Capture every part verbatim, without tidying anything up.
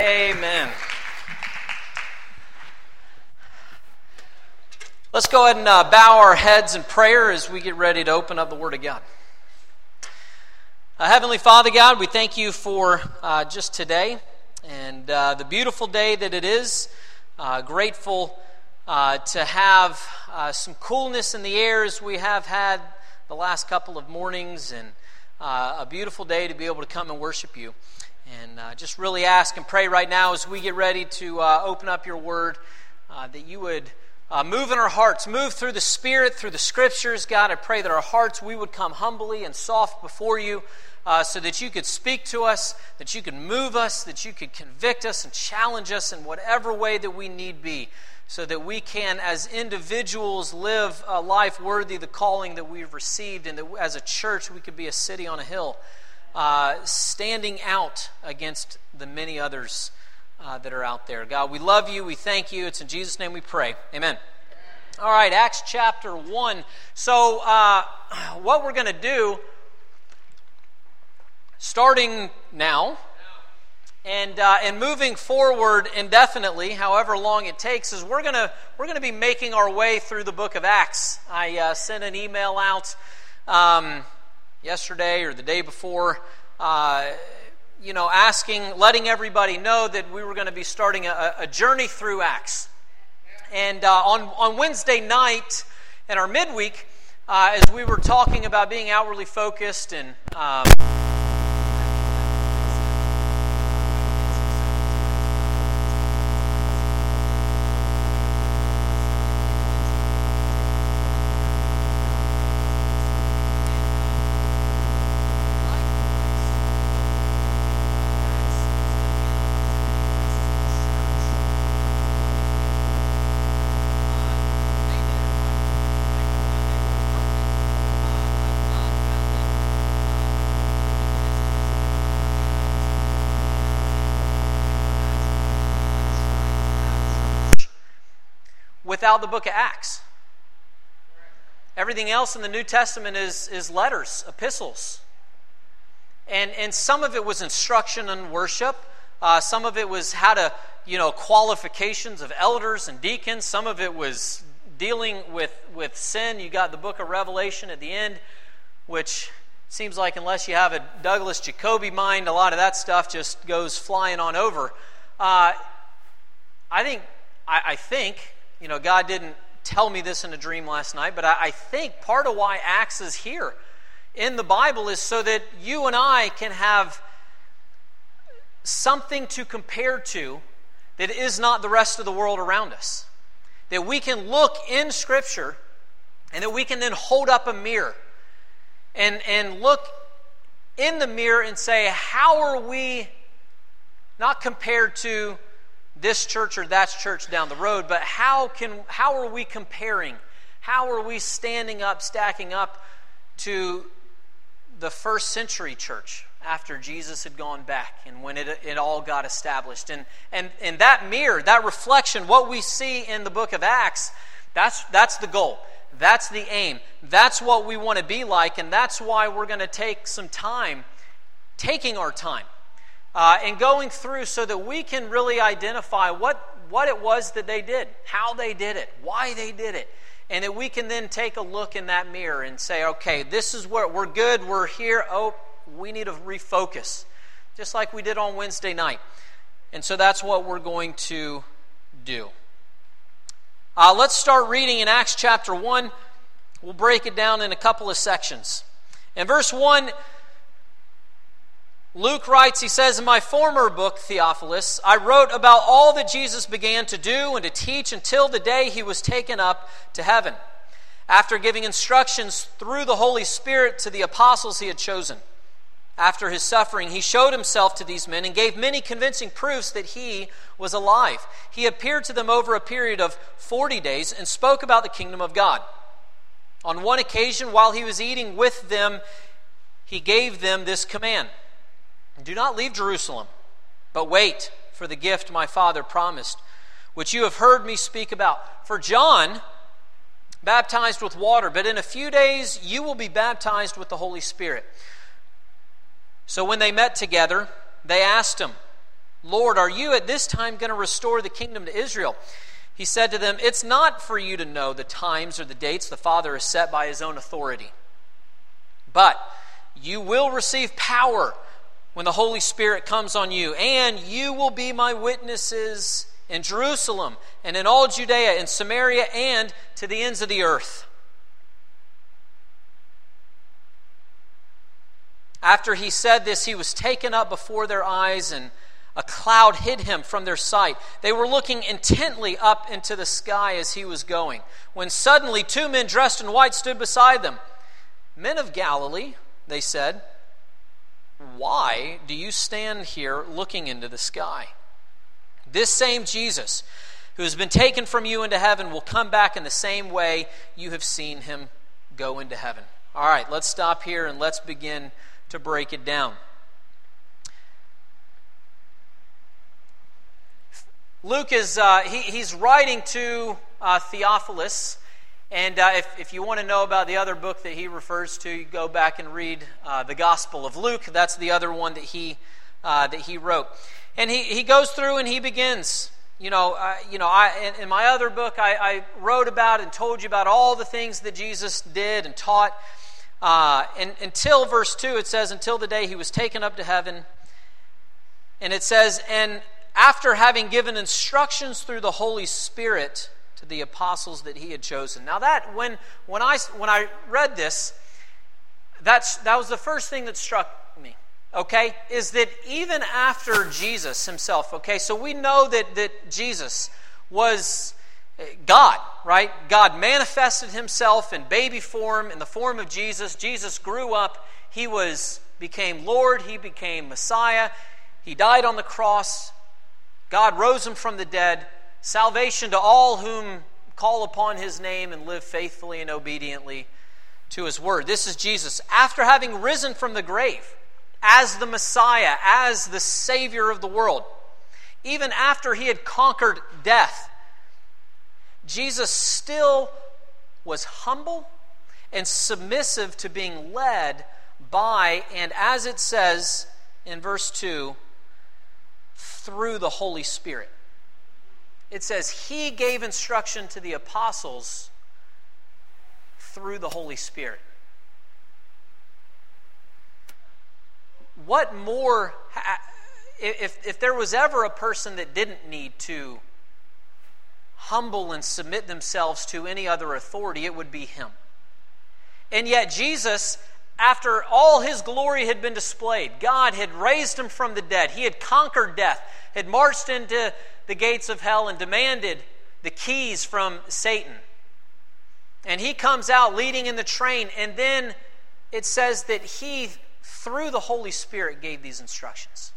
Amen. Let's go ahead and uh, bow our heads in prayer as we get ready to open up the Word of God. Uh, Heavenly Father God, we thank you for uh, just today and uh, the beautiful day that it is. Uh, grateful uh, to have uh, some coolness in the air as we have had the last couple of mornings, and uh, a beautiful day to be able to come and worship you. And uh, just really ask and pray right now as we get ready to uh, open up your Word uh, that you would Uh, move in our hearts, move through the Spirit, through the Scriptures. God, I pray that our hearts, we would come humbly and soft before you uh, so that you could speak to us, that you could move us, that you could convict us and challenge us in whatever way that we need be, so that we can, as individuals, live a life worthy of the calling that we've received, and that as a church we could be a city on a hill, uh, standing out against the many others Uh, that are out there. God, we love you. We thank you. It's in Jesus' name we pray. Amen. All right, Acts chapter one. So uh, what we're going to do, starting now, and uh, and moving forward indefinitely, however long it takes, is we're gonna we're gonna be making our way through the book of Acts. I uh, sent an email out um, yesterday or the day before. Uh, you know, asking, letting everybody know that we were going to be starting a, a journey through Acts. And uh, on, on Wednesday night, in our midweek, uh, as we were talking about being outwardly focused and um, without the book of Acts. Everything else in the New Testament is, is letters, epistles. And and some of it was instruction and worship. Uh, some of it was how to, you know, qualifications of elders and deacons. Some of it was dealing with, with sin. You got the book of Revelation at the end, which seems like unless you have a Douglas Jacoby mind, a lot of that stuff just goes flying on over. Uh, I think, I, I think, You know, God didn't tell me this in a dream last night, but I, I think part of why Acts is here in the Bible is so that you and I can have something to compare to that is not the rest of the world around us. That we can look in Scripture and that we can then hold up a mirror and, and look in the mirror and say, how are we not compared to this church or that church down the road, but how can how are we comparing? How are we standing up, stacking up to the first century church after Jesus had gone back and when it it all got established? And and and that mirror, that reflection, what we see in the book of Acts, that's that's the goal. That's the aim. That's what we want to be like, and that's why we're going to take some time, taking our time. Uh, and going through so that we can really identify what, what it was that they did, how they did it, why they did it, and that we can then take a look in that mirror and say, okay, this is where we're good, we're here, oh, we need to refocus, just like we did on Wednesday night. And so that's what we're going to do. Uh, let's start reading in Acts chapter one. We'll break it down in a couple of sections. In verse one, Luke writes, he says, in my former book, Theophilus, I wrote about all that Jesus began to do and to teach until the day he was taken up to heaven, after giving instructions through the Holy Spirit to the apostles he had chosen. After his suffering, he showed himself to these men and gave many convincing proofs that he was alive. He appeared to them over a period of forty days and spoke about the kingdom of God. On one occasion, while he was eating with them, he gave them this command: do not leave Jerusalem, but wait for the gift my Father promised, which you have heard me speak about. For John baptized with water, but in a few days you will be baptized with the Holy Spirit. So when they met together, they asked him, Lord, are you at this time going to restore the kingdom to Israel? He said to them, it's not for you to know the times or the dates the Father has set by his own authority. But you will receive power when the Holy Spirit comes on you, and you will be my witnesses in Jerusalem and in all Judea and Samaria and to the ends of the earth. After he said this, he was taken up before their eyes, and a cloud hid him from their sight. They were looking intently up into the sky as he was going, when suddenly two men dressed in white stood beside them. Men of Galilee, they said, why do you stand here looking into the sky? This same Jesus, who has been taken from you into heaven, will come back in the same way you have seen him go into heaven. All right, let's stop here and let's begin to break it down. Luke is uh, he, he's writing to uh, Theophilus, and uh, if, if you want to know about the other book that he refers to, you go back and read uh, the Gospel of Luke. That's the other one that he uh, that he wrote, and he, he goes through and he begins. You know, uh, you know. I in, in my other book, I, I wrote about and told you about all the things that Jesus did and taught. Uh, and until verse two, it says, until the day he was taken up to heaven, and it says, and after having given instructions through the Holy Spirit to the apostles that he had chosen. Now that, when when I when I read this, that's that was the first thing that struck me, okay, is that even after Jesus himself, okay, so we know that, that Jesus was God, right? God manifested himself in baby form, in the form of Jesus. Jesus grew up, he was became Lord, he became Messiah, he died on the cross. God rose him from the dead, salvation to all whom call upon his name and live faithfully and obediently to his word. This is Jesus. After having risen from the grave, as the Messiah, as the Savior of the world, even after he had conquered death, Jesus still was humble and submissive to being led by, and as it says in verse two, through the Holy Spirit. It says he gave instruction to the apostles through the Holy Spirit. What more, if, if there was ever a person that didn't need to humble and submit themselves to any other authority, it would be him. And yet Jesus, after all his glory had been displayed, God had raised him from the dead, he had conquered death, had marched into the gates of hell and demanded the keys from Satan. And he comes out leading in the train, and then it says that he, through the Holy Spirit, gave these instructions.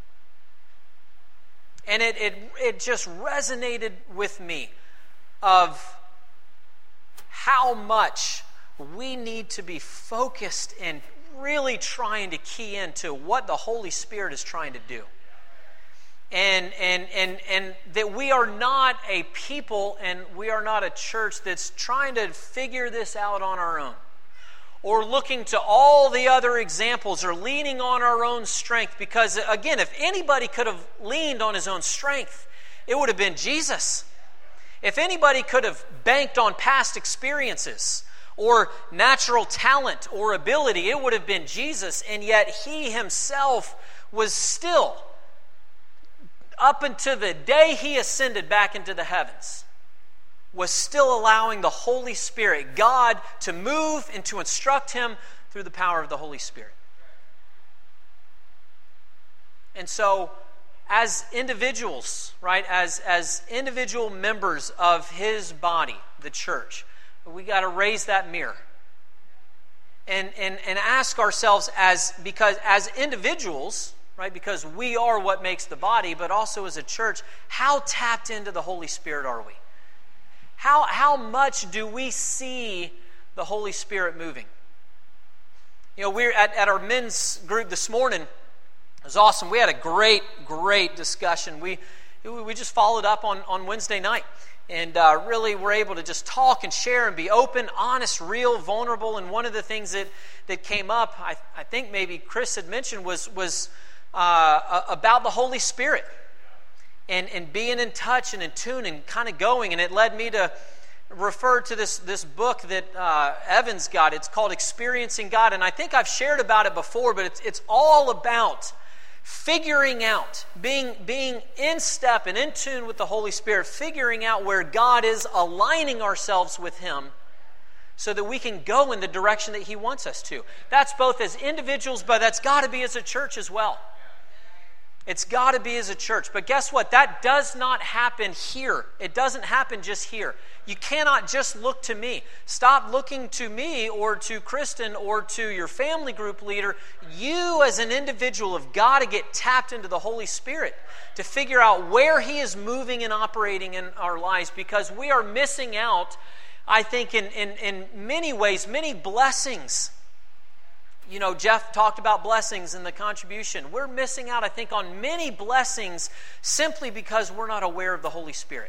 And it, it, it just resonated with me of how much we need to be focused and really trying to key into what the Holy Spirit is trying to do. And, and, and, and that we are not a people and we are not a church that's trying to figure this out on our own, or looking to all the other examples, or leaning on our own strength. Because again, if anybody could have leaned on his own strength, it would have been Jesus. If anybody could have banked on past experiences or natural talent or ability, it would have been Jesus. And yet he himself was still, up until the day he ascended back into the heavens, was still allowing the Holy Spirit, God, to move and to instruct him through the power of the Holy Spirit. And so, as individuals, right, as, as individual members of his body, the church, we got to raise that mirror. And, and, and ask ourselves, as because as individuals, right, because we are what makes the body, but also as a church, how tapped into the Holy Spirit are we? How, how much do we see the Holy Spirit moving? You know, we're at, at our men's group this morning. It was awesome. We had a great, great discussion. We we just followed up on, on Wednesday night. And uh, really were able to just talk and share and be open, honest, real, vulnerable. And one of the things that, that came up, I, I think maybe Chris had mentioned, was, was uh, about the Holy Spirit and, and being in touch and in tune and kind of going. And it led me to refer to this, this book that uh, Evan's got. It's called Experiencing God. And I think I've shared about it before, but it's, it's all about figuring out, being, being in step and in tune with the Holy Spirit, figuring out where God is, aligning ourselves with Him so that we can go in the direction that He wants us to. That's both as individuals, but that's got to be as a church as well. It's got to be as a church. But guess what? That does not happen here. It doesn't happen just here. You cannot just look to me. Stop looking to me or to Kristen or to your family group leader. You as an individual have got to get tapped into the Holy Spirit to figure out where He is moving and operating in our lives, because we are missing out, I think, in, in, in many ways, many blessings. You know, Jeff talked about blessings in the contribution. We're missing out, I think, on many blessings simply because we're not aware of the Holy Spirit.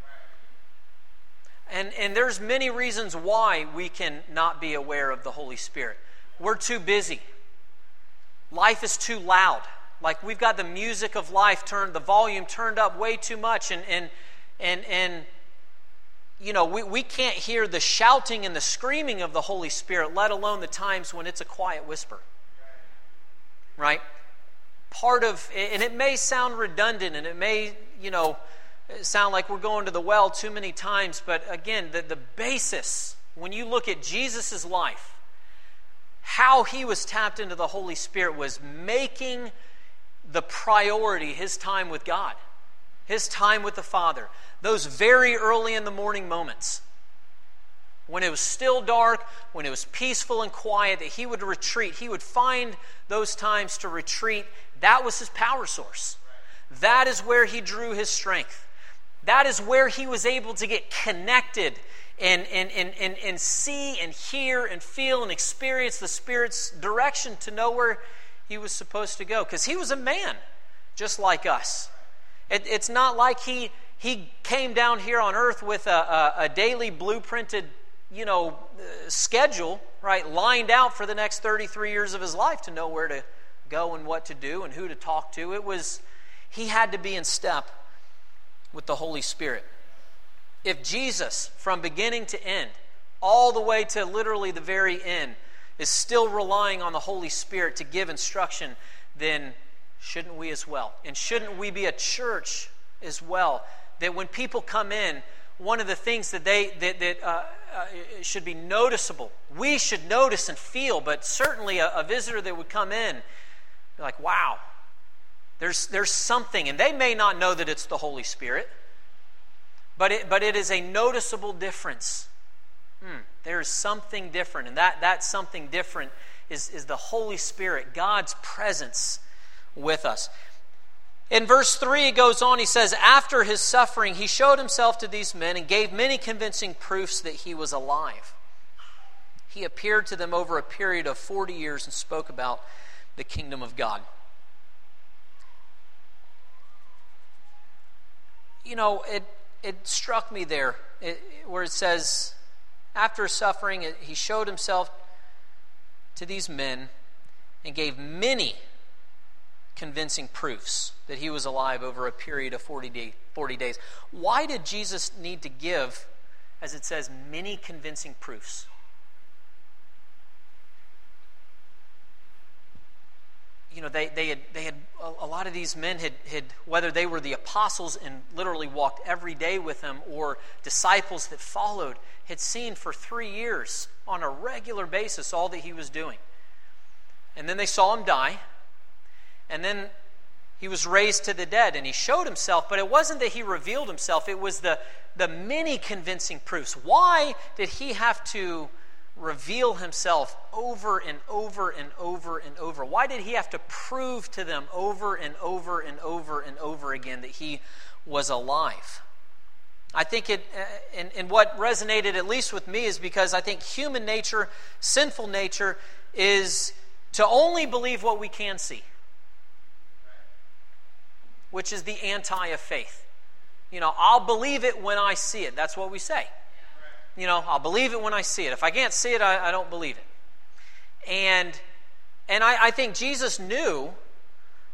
And, and there's many reasons why we can not be aware of the Holy Spirit. We're too busy. Life is too loud. Like, we've got the music of life turned, the volume turned up way too much, and and and and you know, we, we can't hear the shouting and the screaming of the Holy Spirit, let alone the times when it's a quiet whisper. Right? Part of, and it may sound redundant, and it may, you know, sound like we're going to the well too many times, but again, the, the basis, when you look at Jesus' life, how He was tapped into the Holy Spirit was making the priority His time with God, His time with the Father. Those very early in the morning moments, when it was still dark, when it was peaceful and quiet, that He would retreat. He would find those times to retreat. That was His power source. That is where He drew His strength. That is where He was able to get connected and, and, and, and, and see and hear and feel and experience the Spirit's direction to know where He was supposed to go. Because He was a man just like us. It, it's not like He... He came down here on earth with a, a, a daily blueprinted, you know, uh, schedule, right, lined out for the next thirty-three years of His life to know where to go and what to do and who to talk to. It was, He had to be in step with the Holy Spirit. If Jesus, from beginning to end, all the way to literally the very end, is still relying on the Holy Spirit to give instruction, then shouldn't we as well? And shouldn't we be a church as well? That when people come in, one of the things that they that, that uh, uh, should be noticeable, we should notice and feel, but certainly a, a visitor that would come in, be like, wow, there's there's something, and they may not know that it's the Holy Spirit, but it but it is a noticeable difference. Hmm, there's something different, and that that something different is is the Holy Spirit, God's presence with us. In verse three, it goes on, he says, after His suffering, He showed Himself to these men and gave many convincing proofs that He was alive. He appeared to them over a period of forty years and spoke about the kingdom of God. You know, it it struck me there, it, where it says, after suffering, it, He showed Himself to these men and gave many convincing proofs that He was alive over a period of forty, day, forty days. Why did Jesus need to give, as it says, many convincing proofs? You know, they, they had they had a, a lot of these men had, had, whether they were the apostles and literally walked every day with Him, or disciples that followed, had seen for three years on a regular basis all that He was doing. And then they saw Him die. And then He was raised to the dead, and He showed Himself, but it wasn't that He revealed Himself, it was the, the many convincing proofs. Why did He have to reveal Himself over and over and over and over? Why did He have to prove to them over and over and over and over again that He was alive? I think it, and, and what resonated at least with me is because I think human nature, sinful nature, is to only believe what we can see, which is the anti of faith. You know, I'll believe it when I see it. That's what we say. You know, I'll believe it when I see it. If I can't see it, I, I don't believe it. And and I, I think Jesus knew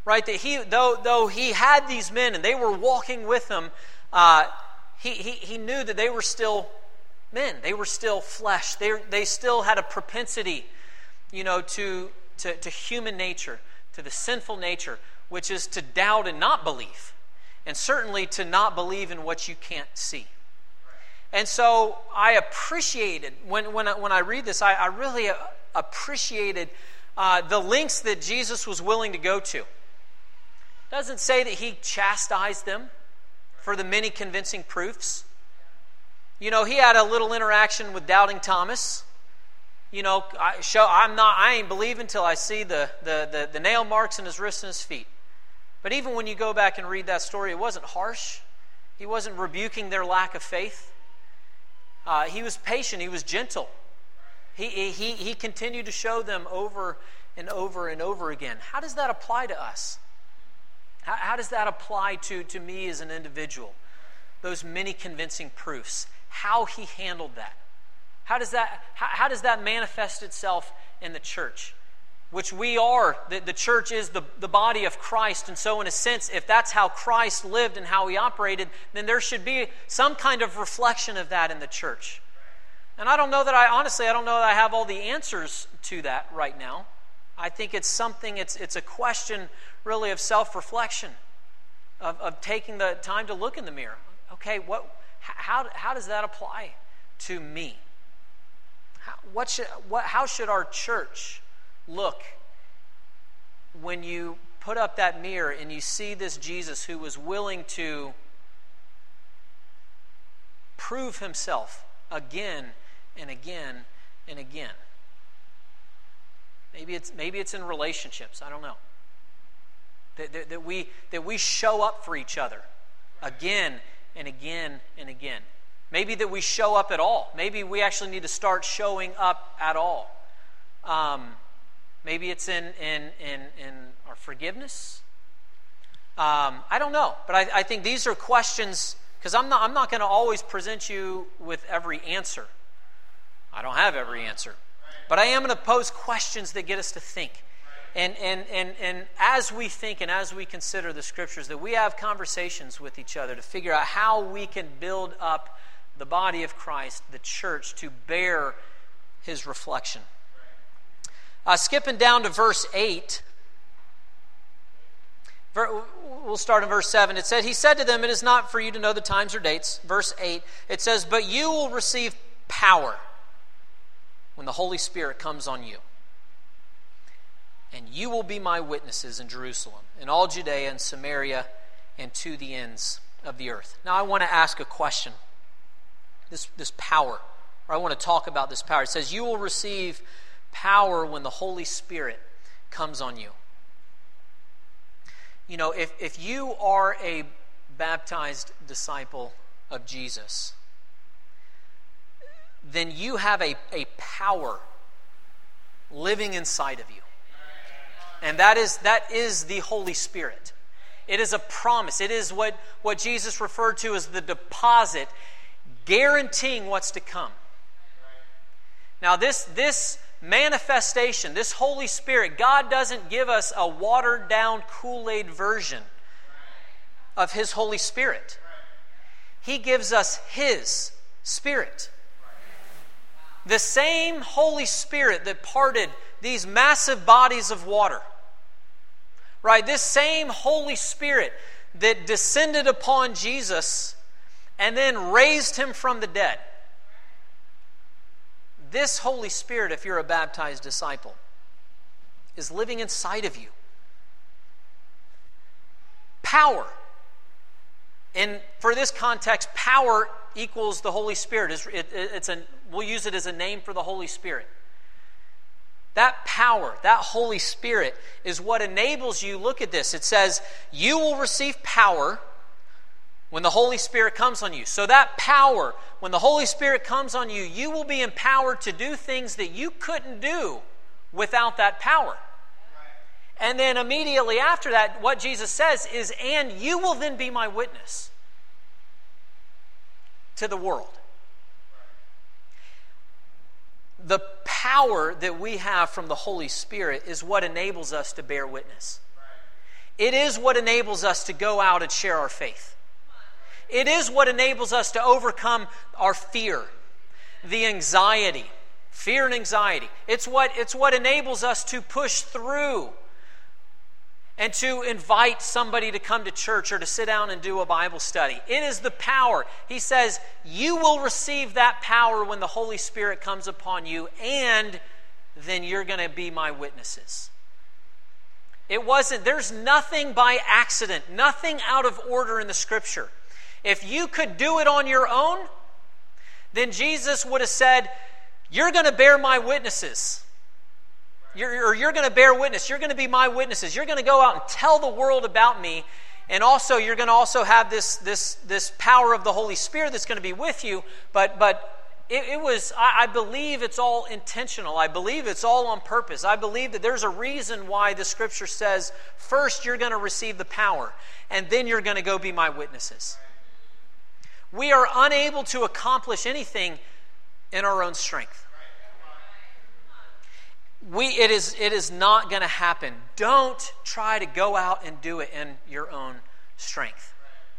right? That he, though, though he had these men and they were walking with him, uh, he, he, he knew that they were still men. They were still flesh. They, they still had a propensity, you know, to, to, to human nature, to the sinful nature, which is to doubt and not believe. And certainly to not believe in what you can't see. And so I appreciated, when, when, I, when I read this, I, I really appreciated uh, the lengths that Jesus was willing to go to. It doesn't say that he chastised them for the many convincing proofs. You know, he had a little interaction with doubting Thomas. You know, I show I'm not I ain't believing until I see the, the, the, the nail marks in his wrists and his feet. But even when you go back and read that story, it wasn't harsh. He wasn't rebuking their lack of faith. Uh, he was patient. He was gentle. He, he, he continued to show them over and over and over again. How does that apply to us? How, how does that apply to, to me as an individual? Those many convincing proofs. How he handled that. How does that, how, how does that manifest itself in the church? Which we are, the, the church is the, the body of Christ. And so in a sense, if that's how Christ lived and how he operated, then there should be some kind of reflection of that in the church. And I don't know that I, honestly, I don't know that I have all the answers to that right now. I think it's something, it's it's a question really of self-reflection, of, of taking the time to look in the mirror. Okay, what, how, how does that apply to me? How, what should, what, how should our church look when you put up that mirror and you see this Jesus who was willing to prove himself again and again and again? Maybe it's maybe it's in relationships. I don't know. That, that, that we that we show up for each other again and again and again. Maybe that we show up at all. Maybe we actually need to start showing up at all. Um, Maybe it's in in in, in our forgiveness. Um, I don't know, but I, I think these are questions, because I'm not I'm not going to always present you with every answer. I don't have every answer, but I am going to pose questions that get us to think, and and and and as we think and as we consider the scriptures, that we have conversations with each other to figure out how we can build up the body of Christ, the church, to bear his reflection. Uh, skipping down to verse eight, we'll start in verse seven. It said, he said to them, it is not for you to know the times or dates. Verse eight, it says, but you will receive power when the Holy Spirit comes on you. And you will be my witnesses in Jerusalem, in all Judea and Samaria, and to the ends of the earth. Now I want to ask a question. This, this power, or I want to talk about this power. It says, you will receive power when the Holy Spirit comes on you. You know, if, if you are a baptized disciple of Jesus, then you have a, a power living inside of you. And that is that is the Holy Spirit. It is a promise. It is what, what Jesus referred to as the deposit, guaranteeing what's to come. Now this this manifestation, this Holy Spirit, God doesn't give us a watered down Kool-Aid version of his Holy Spirit. He gives us his Spirit. The same Holy Spirit that parted these massive bodies of water. Right? This same Holy Spirit that descended upon Jesus and then raised him from the dead. This Holy Spirit, if you're a baptized disciple, is living inside of you. Power. And for this context, power equals the Holy Spirit. It's, it, it's a, we'll use it as a name for the Holy Spirit. That power, that Holy Spirit is what enables you. Look at this. It says, you will receive power when the Holy Spirit comes on you. So that power, when the Holy Spirit comes on you, you will be empowered to do things that you couldn't do without that power. And then immediately after that, what Jesus says is, and you will then be my witness to the world. The power that we have from the Holy Spirit is what enables us to bear witness. It is what enables us to go out and share our faith. It is what enables us to overcome our fear, the anxiety, fear and anxiety. It's what, it's what enables us to push through and to invite somebody to come to church or to sit down and do a Bible study. It is the power. He says, you will receive that power when the Holy Spirit comes upon you, and then you're going to be my witnesses. It wasn't, there's nothing by accident, nothing out of order in the Scripture. If you could do it on your own, then Jesus would have said, you're going to bear my witnesses. You're, or you're going to bear witness. You're going to be my witnesses. You're going to go out and tell the world about me. And also, you're going to also have this, this, this power of the Holy Spirit that's going to be with you. But, but it, it was, I, I believe it's all intentional. I believe it's all on purpose. I believe that there's a reason why the Scripture says, first you're going to receive the power, and then you're going to go be my witnesses. We are unable to accomplish anything in our own strength. We, it is, it is not going to happen. Don't try to go out and do it in your own strength.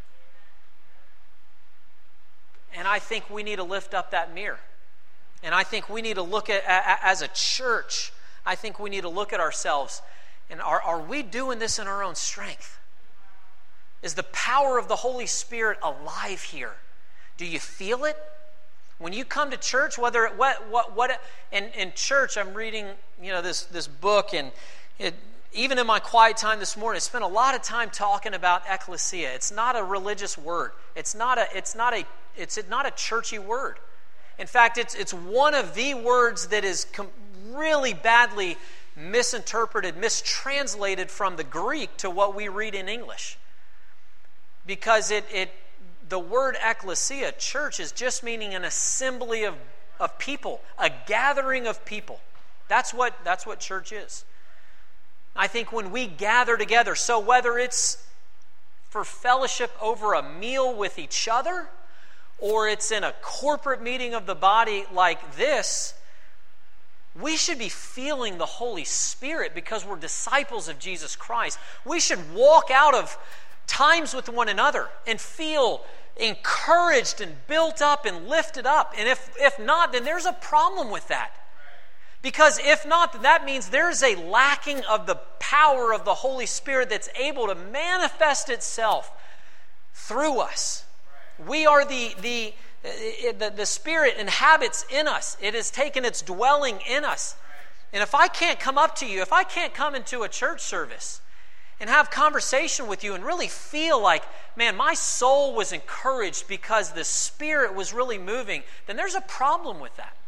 And I think we need to lift up that mirror. And I think we need to look at, as a church, I think we need to look at ourselves. And are, are we doing this in our own strength? Is the power of the Holy Spirit alive here? Do you feel it? When you come to church, whether it, what what what in, in church, I'm reading you know this this book, and it, even in my quiet time this morning, I spent a lot of time talking about ecclesia. It's not a religious word. It's not a it's not a it's not a churchy word. In fact, it's it's one of the words that is com- really badly misinterpreted, mistranslated from the Greek to what we read in English, because it it. The word ecclesia, church, is just meaning an assembly of, of people, a gathering of people. That's what, that's what church is. I think when we gather together, so whether it's for fellowship over a meal with each other, or it's in a corporate meeting of the body like this, we should be feeling the Holy Spirit because we're disciples of Jesus Christ. We should walk out of times with one another and feel encouraged and built up and lifted up. And if, if not, then there's a problem with that. Because if not, then that means there's a lacking of the power of the Holy Spirit that's able to manifest itself through us. We are the, the, the, the Spirit inhabits in us. It has taken its dwelling in us. And if I can't come up to you, if I can't come into a church service and have conversation with you and really feel like, man, my soul was encouraged because the Spirit was really moving, then there's a problem with that.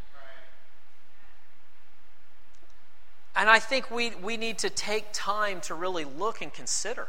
And I think we, we need to take time to really look and consider,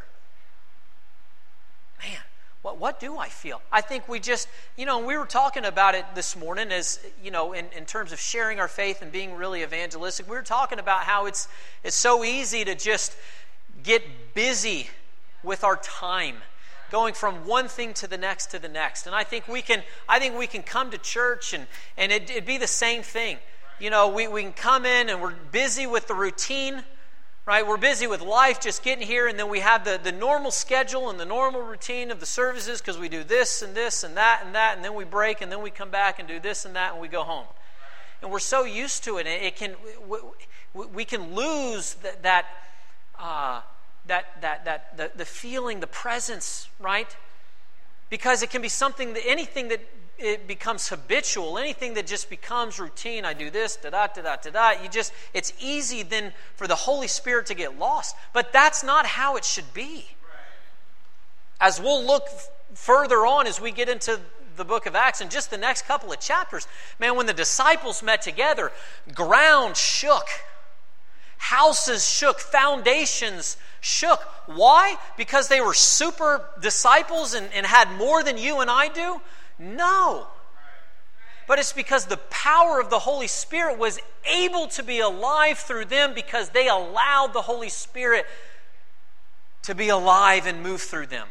man, what, what do I feel? I think we just, you know, we were talking about it this morning as, you know, in, in terms of sharing our faith and being really evangelistic. We were talking about how it's it's so easy to just get busy with our time, going from one thing to the next to the next. And I think we can I think we can come to church and, and it, it'd be the same thing. You know, we, we can come in and we're busy with the routine, right? We're busy with life, just getting here, and then we have the, the normal schedule and the normal routine of the services because we do this and this and that and that, and then we break, and then we come back and do this and that, and we go home. And we're so used to it, and it can we, we can lose that that uh, that that that the, the feeling, the presence, right? Because it can be something that anything that it becomes habitual, anything that just becomes routine. I do this, da da da da da da. You just it's easy then for the Holy Spirit to get lost. But that's not how it should be. As we'll look f- further on as we get into the book of Acts in just the next couple of chapters, man, when the disciples met together, ground shook, houses shook, foundations shook. Why? Because they were super disciples and, and had more than you and I do? No. But it's because the power of the Holy Spirit was able to be alive through them because they allowed the Holy Spirit to be alive and move through them.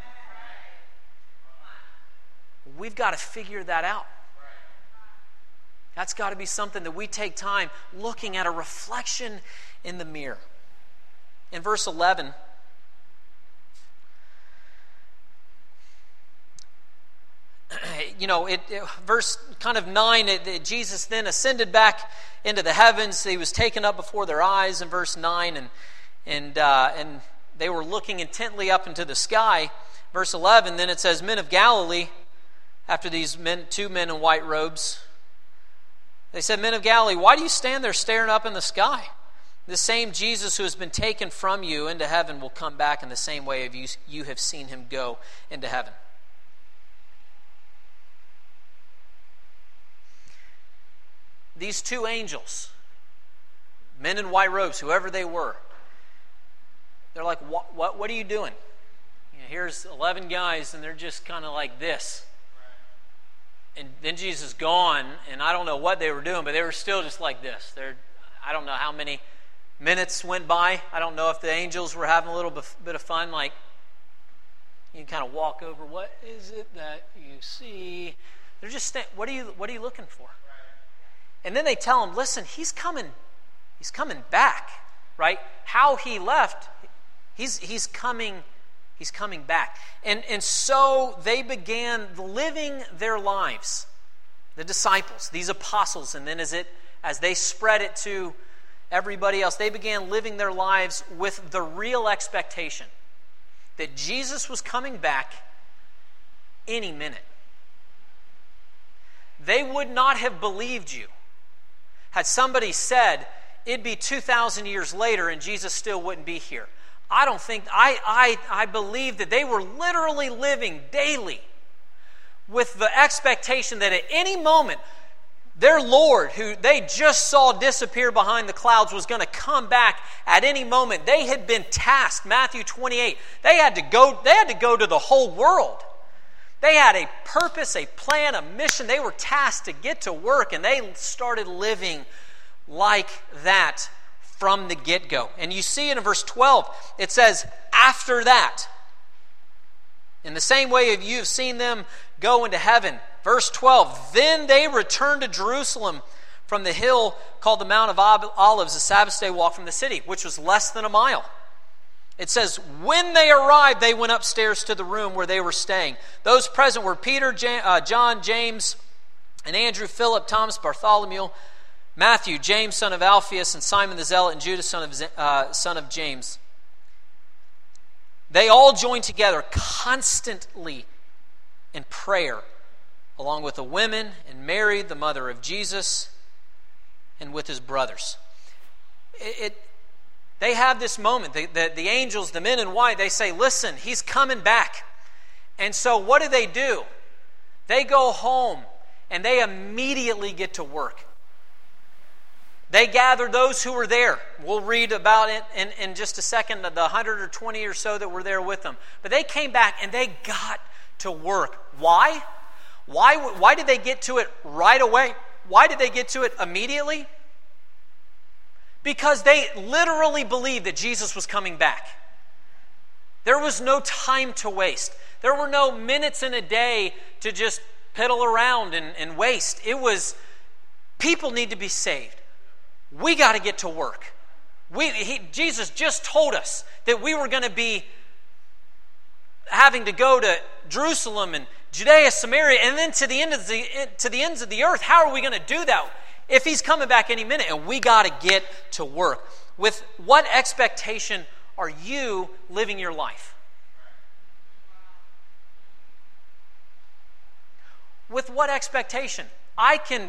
We've got to figure that out. That's got to be something that we take time looking at a reflection in the mirror. In verse eleven, you know, it, it verse kind of nine, it, it, Jesus then ascended back into the heavens. He was taken up before their eyes in verse nine, and and uh, and they were looking intently up into the sky. Verse eleven, then it says, men of Galilee, after these men, two men in white robes, they said, men of Galilee, why do you stand there staring up in the sky? The same Jesus who has been taken from you into heaven will come back in the same way of you, you have seen him go into heaven. These two angels, men in white robes, whoever they were, they're like, what, what, what are you doing? You know, here's eleven guys, and they're just kind of like this. And then Jesus is gone, and I don't know what they were doing, but they were still just like this. They're, I don't know how many minutes went by. I don't know if the angels were having a little bit of fun, like you can kind of walk over. What is it that you see? They're just sta- what are you what are you looking for? And then they tell him, listen, he's coming, he's coming back, right? How he left, he's he's coming, he's coming back. And and so they began living their lives, the disciples, these apostles, and then as it as they spread it to everybody else, they began living their lives with the real expectation that Jesus was coming back any minute. They would not have believed you had somebody said it'd be two thousand years later and Jesus still wouldn't be here. I don't think, I, I, I believe that they were literally living daily with the expectation that at any moment, their Lord, who they just saw disappear behind the clouds, was going to come back at any moment. They had been tasked, Matthew twenty-eight, they had to go, they had to go to the whole world. They had a purpose, a plan, a mission. They were tasked to get to work, and they started living like that from the get-go. And you see it in verse twelve. It says, after that, in the same way you have seen them go into heaven. Verse twelve, then they returned to Jerusalem from the hill called the Mount of Olives, a Sabbath day walk from the city, which was less than a mile. It says, when they arrived, they went upstairs to the room where they were staying. Those present were Peter, John, James, and Andrew, Philip, Thomas, Bartholomew, Matthew, James, son of Alphaeus, and Simon the Zealot, and Judas, son of, uh, son of James. They all joined together constantly in prayer, along with the women and Mary, the mother of Jesus, and with his brothers. It... it They have this moment. The, the, the angels, the men in white, they say, listen, he's coming back. And so what do they do? They go home and they immediately get to work. They gather those who were there. We'll read about it in, in just a second, the one hundred twenty or so that were there with them. But they came back and they got to work. Why? Why, why did they get to it right away? Why did they get to it immediately? Because they literally believed that Jesus was coming back. There was no time to waste. There were no minutes in a day to just piddle around and, and waste. It was, people need to be saved. We got to get to work. We, he, Jesus just told us that we were going to be having to go to Jerusalem and Judea, Samaria, and then to the end of the to the ends of the earth. How are we going to do that? If he's coming back any minute, and we got to get to work. With what expectation are you living your life? With what expectation? I can,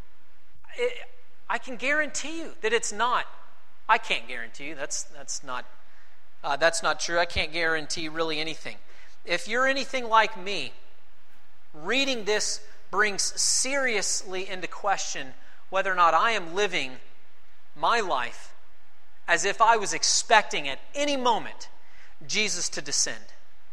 I can guarantee you that it's not. I can't guarantee you. That's that's not uh, that's not true. I can't guarantee really anything. If you're anything like me, reading this brings seriously into question whether or not I am living my life as if I was expecting at any moment Jesus to descend.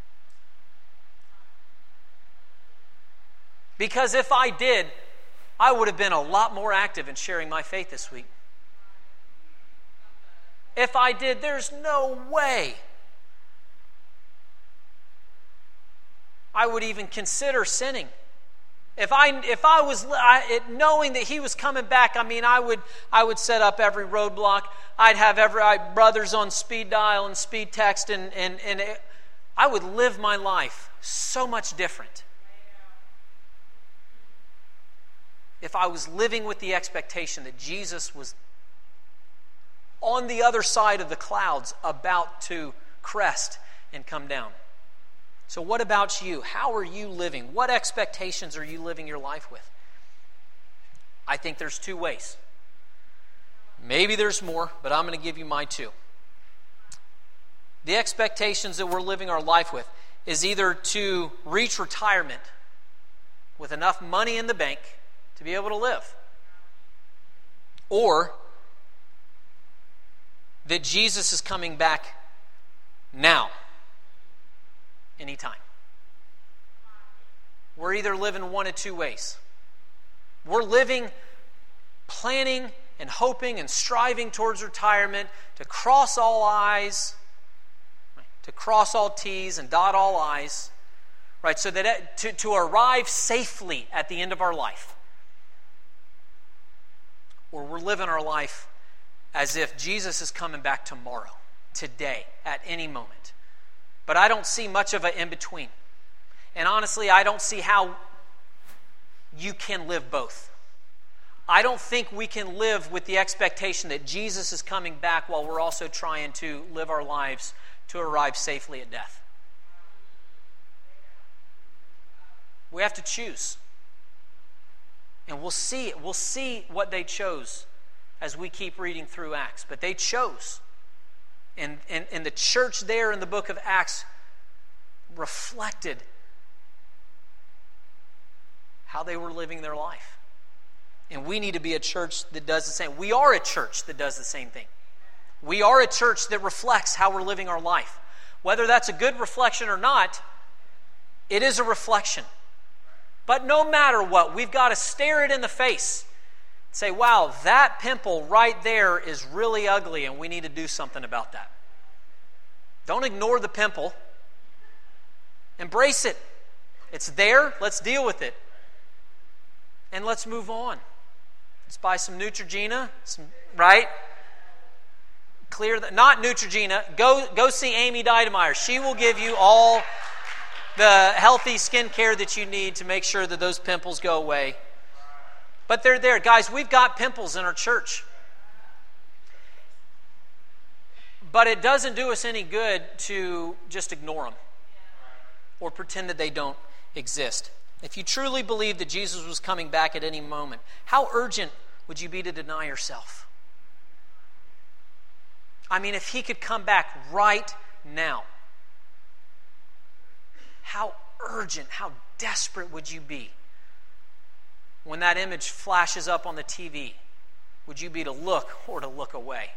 Because if I did, I would have been a lot more active in sharing my faith this week. If I did, there's no way I would even consider sinning. If I if I was I, knowing that he was coming back, I mean, I would I would set up every roadblock. I'd have every I, brothers on speed dial and speed text, and and and, it, I would live my life so much different. if I was living with the expectation that Jesus was on the other side of the clouds about to crest and come down. So what about you? How are you living? What expectations are you living your life with? I think there's two ways. Maybe there's more, but I'm going to give you my two. The expectations that we're living our life with is either to reach retirement with enough money in the bank to be able to live, or that Jesus is coming back now, anytime. We're either living one of two ways. We're living, planning, and hoping and striving towards retirement to cross all I's, to cross all T's and dot all I's, right? So that it, to, to arrive safely at the end of our life. Or we're living our life as if Jesus is coming back tomorrow, today, at any moment. But I don't see much of an in-between. And honestly, I don't see how you can live both. I don't think we can live with the expectation that Jesus is coming back while we're also trying to live our lives to arrive safely at death. We have to choose. And we'll see it. We'll see what they chose as we keep reading through Acts. But they chose. And, and, and the church there in the book of Acts reflected how they were living their life. And we need to be a church that does the same. We are a church that does the same thing. We are a church that reflects how we're living our life. Whether that's a good reflection or not, it is a reflection. But no matter what, we've got to stare it in the face. Say, wow, that pimple right there is really ugly and we need to do something about that. Don't ignore the pimple. Embrace it. It's there. Let's deal with it. And let's move on. Let's buy some Neutrogena, some, right? Clear that, not Neutrogena. Go, go see Amy Deidemeyer. She will give you all the healthy skin care that you need to make sure that those pimples go away. But they're there. Guys, we've got pimples in our church. But it doesn't do us any good to just ignore them or pretend that they don't exist. If you truly believe that Jesus was coming back at any moment, how urgent would you be to deny yourself? I mean, if he could come back right now, how urgent, how desperate would you be when that image flashes up on the T V? Would you be to look or to look away?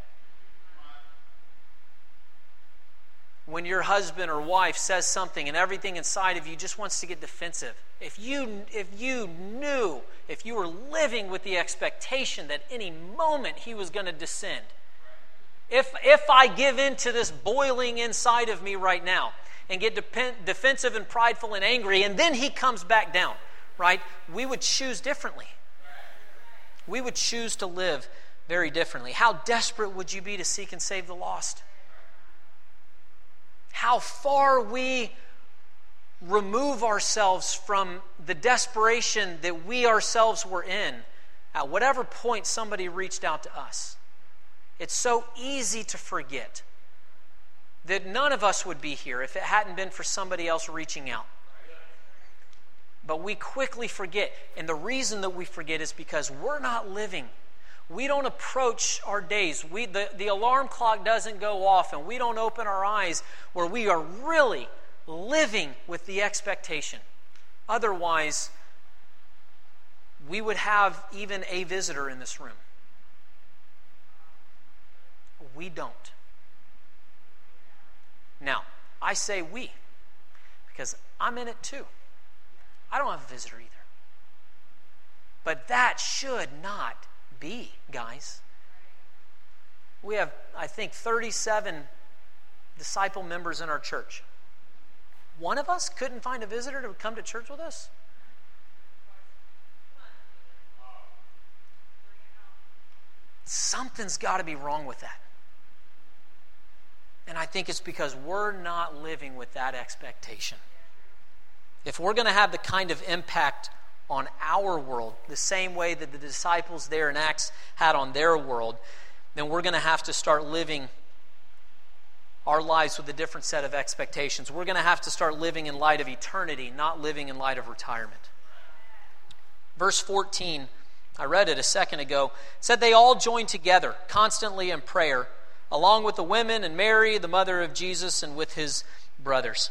When your husband or wife says something and everything inside of you just wants to get defensive, if you if you knew, if you were living with the expectation that any moment he was going to descend, if if I give in to this boiling inside of me right now and get dep- defensive and prideful and angry, and then he comes back down, right? We would choose differently. We would choose to live very differently. How desperate would you be to seek and save the lost? How far we remove ourselves from the desperation that we ourselves were in at whatever point somebody reached out to us. It's so easy to forget that none of us would be here if it hadn't been for somebody else reaching out. But we quickly forget. And the reason that we forget is because we're not living. We don't approach our days. We, the, the alarm clock doesn't go off and we don't open our eyes where we are really living with the expectation. Otherwise, we would have even a visitor in this room. We don't. Now, I say we because I'm in it too. I don't have a visitor either. But that should not be, guys. We have, I think, thirty-seven disciple members in our church. One of us couldn't find a visitor to come to church with us? Something's got to be wrong with that. And I think it's because we're not living with that expectation. If we're going to have the kind of impact on our world, the same way that the disciples there in Acts had on their world, then we're going to have to start living our lives with a different set of expectations. We're going to have to start living in light of eternity, not living in light of retirement. Verse fourteen, I read it a second ago, said they all joined together constantly in prayer, along with the women and Mary, the mother of Jesus, and with his brothers.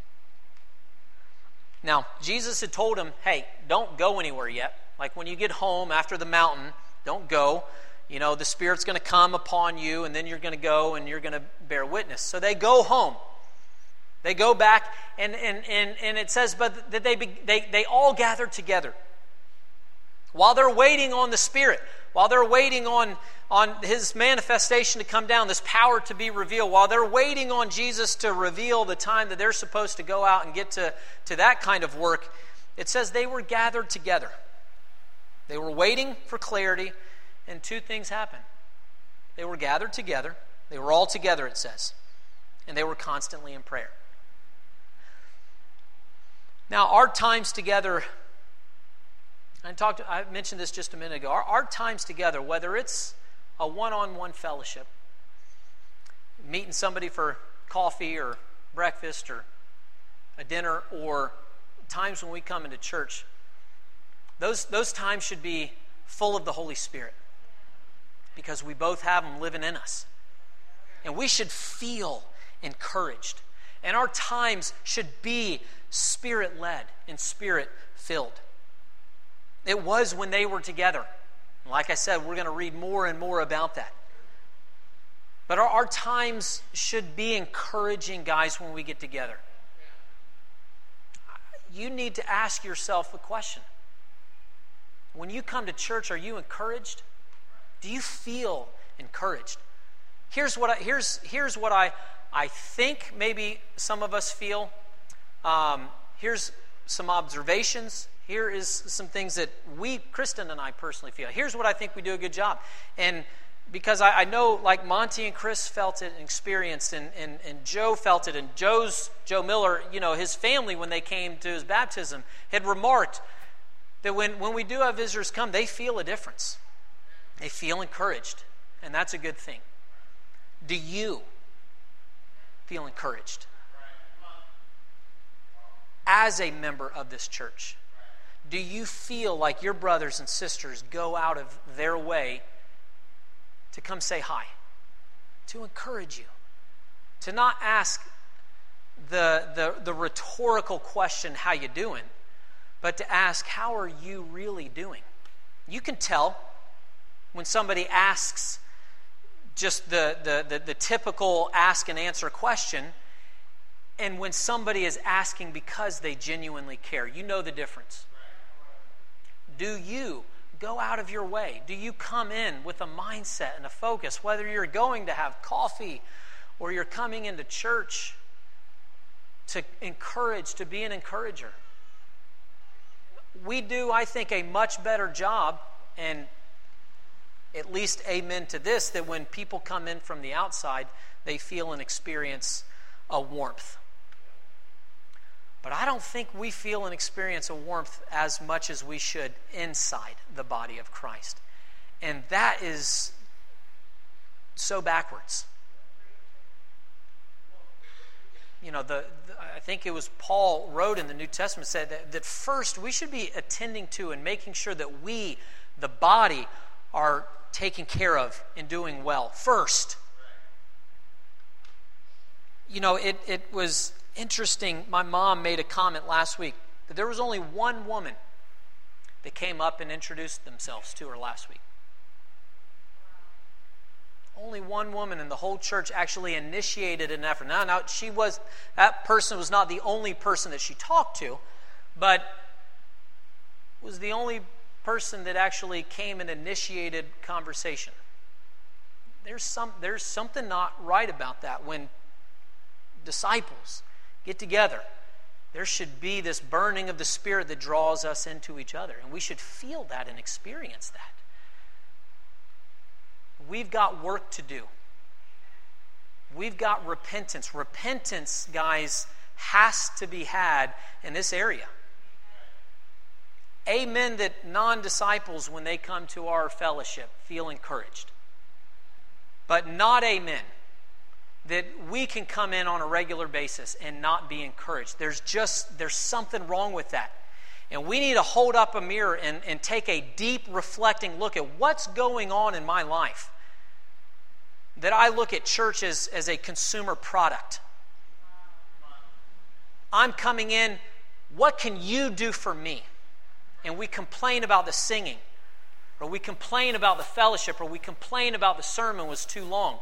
Now, Jesus had told him, hey, don't go anywhere yet. Like when you get home after the mountain, don't go. You know, the Spirit's going to come upon you, and then you're going to go and you're going to bear witness. So they go home. They go back, and and and, and it says, but that they, they they all gathered together. While they're waiting on the Spirit, while they're waiting on, on His manifestation to come down, this power to be revealed, while they're waiting on Jesus to reveal the time that they're supposed to go out and get to, to that kind of work, it says they were gathered together. They were waiting for clarity. And two things happened. They were gathered together. They were all together, it says. And they were constantly in prayer. Now, our times together, I talked. I mentioned this just a minute ago. Our, our times together, whether it's a one-on-one fellowship, meeting somebody for coffee or breakfast or a dinner, or times when we come into church, those, those times should be full of the Holy Spirit. Because we both have them living in us. And we should feel encouraged. And our times should be Spirit-led and Spirit-filled. It was when they were together. Like I said, we're going to read more and more about that. But our, our times should be encouraging, guys, when we get together. You need to ask yourself a question. When you come to church, are you encouraged? Do you feel encouraged? Here's what I, here's here's what I I think maybe some of us feel. Um, here's some observations. Here is some things that we, Kristen and I personally feel. Here's what I think we do a good job. And because I, I know like Monty and Chris felt it and experienced, and, and, and Joe felt it, and Joe's Joe Miller, you know, his family when they came to his baptism had remarked that when, when we do have visitors come, they feel a difference. They feel encouraged, and that's a good thing. Do you feel encouraged as a member of this church? Do you feel like your brothers and sisters go out of their way to come say hi, to encourage you, to not ask the, the, the rhetorical question, how you doing, but to ask, how are you really doing? You can tell when somebody asks just the, the, the, the typical ask and answer question, and when somebody is asking because they genuinely care. You know the difference. Do you go out of your way? Do you come in with a mindset and a focus, whether you're going to have coffee or you're coming into church to encourage, to be an encourager? We do, I think, a much better job, and at least amen to this, that when people come in from the outside, they feel and experience a warmth. But I don't think we feel and experience a warmth as much as we should inside the body of Christ. And that is so backwards. You know, the, the I think it was Paul wrote in the New Testament, said that, that first we should be attending to and making sure that we, the body, are taken care of and doing well first. You know, it, it was interesting. My mom made a comment last week that there was only one woman that came up and introduced themselves to her last week. Only one woman in the whole church actually initiated an effort. Now, now she was, that person was not the only person that she talked to, but was the only person that actually came and initiated conversation. There's some there's something not right about that. When disciples get together, there should be this burning of the Spirit that draws us into each other, and we should feel that and experience that. We've got work to do. We've got repentance. Repentance, guys, has to be had in this area. Amen that non-disciples, when they come to our fellowship, feel encouraged. But not amen that we can come in on a regular basis and not be encouraged. There's just, there's something wrong with that. And we need to hold up a mirror and, and take a deep reflecting look at what's going on in my life. That I look at church as, as a consumer product. I'm coming in, what can you do for me? And we complain about the singing, or we complain about the fellowship, or we complain about the sermon was too long.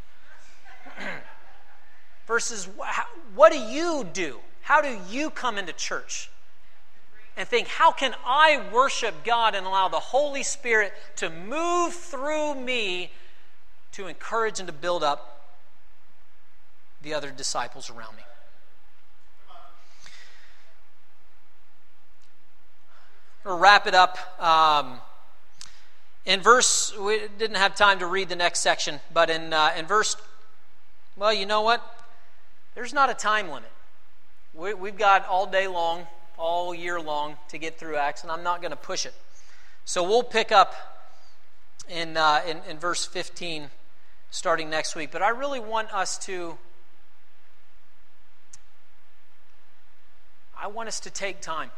Versus, what do you do? How do you come into church? And think, how can I worship God and allow the Holy Spirit to move through me to encourage and to build up the other disciples around me? We'll wrap it up. Um, in verse, we didn't have time to read the next section, but in uh, in verse, well, you know what? There's not a time limit. We, we've got all day long, all year long to get through Acts, and I'm not going to push it. So we'll pick up in, uh, in in verse fifteen, starting next week. But I really want us to, I want us to take time.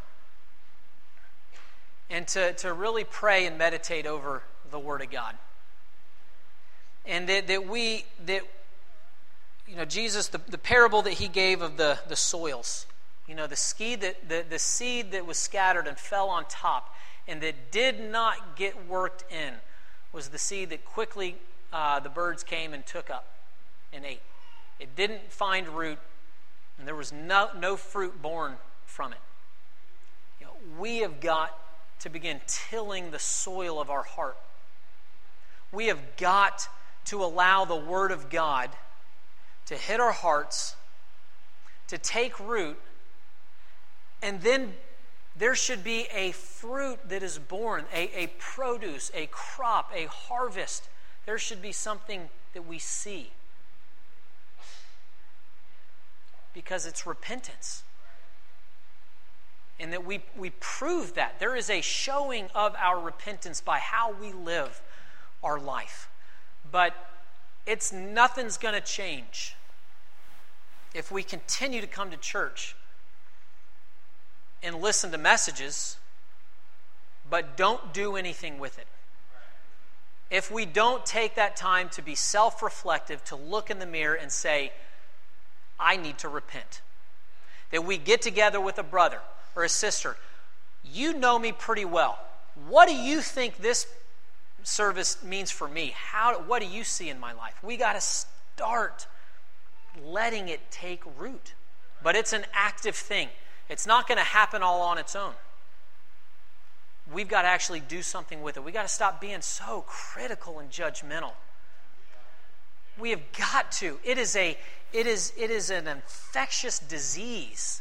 And to, to really pray and meditate over the Word of God. And that, that we, that, you know, Jesus, the, the parable that he gave of the, the soils, you know, the seed that the, the seed that was scattered and fell on top and that did not get worked in was the seed that quickly uh, the birds came and took up and ate. It didn't find root, and there was no, no fruit born from it. You know, we have got to begin tilling the soil of our heart. We have got to allow the Word of God to hit our hearts, to take root, and then there should be a fruit that is born, a, a produce, a crop, a harvest. There should be something that we see. Because it's repentance. And that we, we prove that. There is a showing of our repentance by how we live our life. But it's nothing's going to change if we continue to come to church and listen to messages, but don't do anything with it. If we don't take that time to be self-reflective, to look in the mirror and say, I need to repent. That we get together with a brother or a sister. You know me pretty well. What do you think this service means for me? How? What do you see in my life? We got to start letting it take root. But it's an active thing. It's not going to happen all on its own. We've got to actually do something with it. We've got to stop being so critical and judgmental. We have got to. It is a, it is, it is an infectious disease.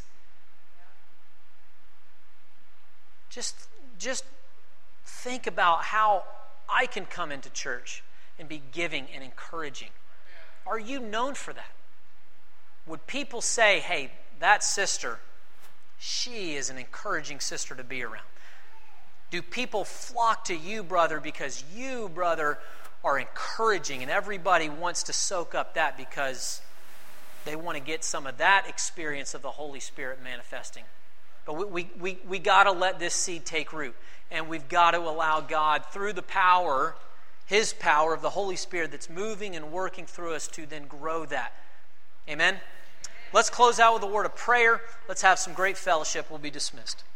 Just, just think about how I can come into church and be giving and encouraging. Are you known for that? Would people say, hey, that sister, she is an encouraging sister to be around? Do people flock to you, brother, because you, brother, are encouraging and everybody wants to soak up that because they want to get some of that experience of the Holy Spirit manifesting? But we, we, we, we got to let this seed take root. And we've got to allow God, through the power, His power of the Holy Spirit that's moving and working through us, to then grow that. Amen? Let's close out with a word of prayer. Let's have some great fellowship. We'll be dismissed.